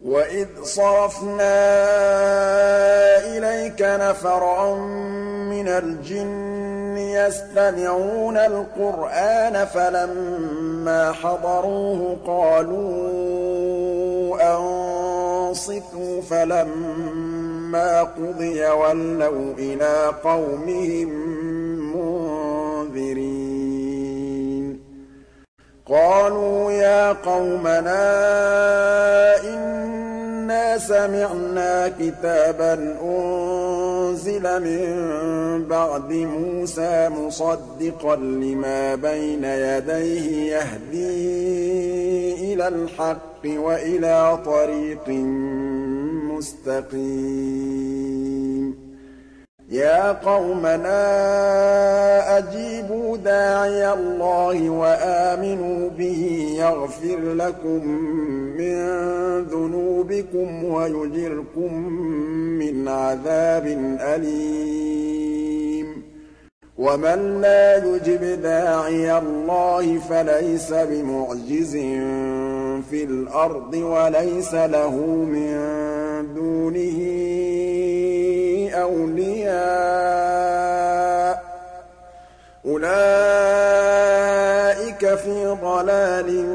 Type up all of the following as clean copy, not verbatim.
وَإِذْ صَرَفْنَا إِلَيْكَ نَفَرًا مِّنَ الْجِنِّ يَسْتَمِعُونَ الْقُرْآنَ فَلَمَّا حَضَرُوهُ قَالُوا أَنصِتُوا فَلَمَّا قُضِيَ وَلَّوْا إِلَىٰ قَوْمِهِم مُّنذِرِينَ قَالُوا يَا قَوْمَنَا إِنَّا سَمِعْنَا كِتَابًا أُنزِلَ مِن بَعْدِ مُوسَىٰ مُصَدِّقًا لِّمَا بَيْنَ يَدَيْهِ يَهْدِي إِلَى الْحَقِّ وَإِلَىٰ طَرِيقٍ مُّسْتَقِيمٍ يَا قَوْمَنَا أَجِيبُوا دَاعِيَ اللَّهِ وَآمِنُوا بِهِ يَغْفِرْ لَكُم مِّن ذُنُوبِكُمْ وَيُجِرْكُم مِّنْ عَذَابٍ أَلِيمٍ وَمَن لَّا يُجِبْ دَاعِيَ اللَّهِ فَلَيْسَ بِمُعْجِزٍ فِي الْأَرْضِ وَلَيْسَ لَهُ مِن دُونِهِ أَوْلِيَاءُ ۚ أُولَٰئِكَ فِي ضَلَالٍ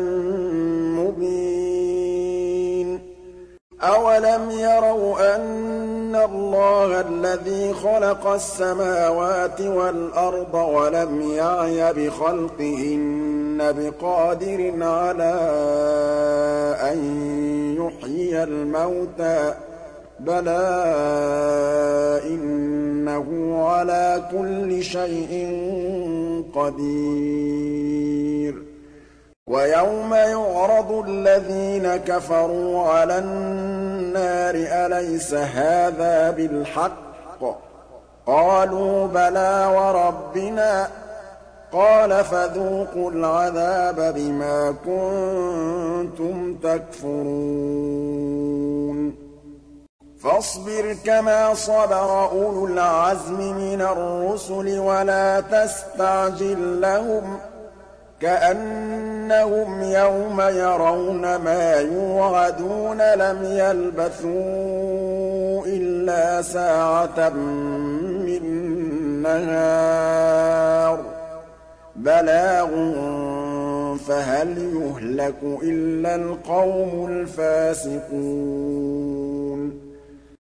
مُّبِينٍ أَوَلَمْ يَرَوْا أَنَّ اللَّهَ الَّذِي خَلَقَ السَّمَاوَاتِ وَالْأَرْضَ وَلَمْ يَعْيَ بِخَلْقِهِنَّ بِقَادِرٍ عَلَىٰ أَن يُحْيِيَ الْمَوْتَىٰ ۚ بَلَىٰ إِنَّهُ عَلَىٰ كُلِّ شَيْءٍ قَدِيرٌ وَيَوْمَ يُعْرَضُ الَّذِينَ كَفَرُوا عَلَى النَّارِ أَلَيْسَ هَٰذَا بِالْحَقِّ ۖ قَالُوا بَلَىٰ وَرَبِّنَا ۚ قَالَ فَذُوقُوا الْعَذَابَ بِمَا كُنتُمْ تَكْفُرُونَ فَاصْبِرْ كَمَا صَبَرَ أُولُو الْعَزْمِ مِنَ الرُّسُلِ وَلَا تَسْتَعْجِل لَّهُمْ ۚ كَأَنَّهُمْ يَوْمَ يَرَوْنَ مَا يُوعَدُونَ لَمْ يَلْبَثُوا إِلَّا سَاعَةً مِّن نَّهَارٍ بَلَاغٌ فَهَلْ يُهْلَكُ إِلَّا الْقَوْمُ الْفَاسِقُونَ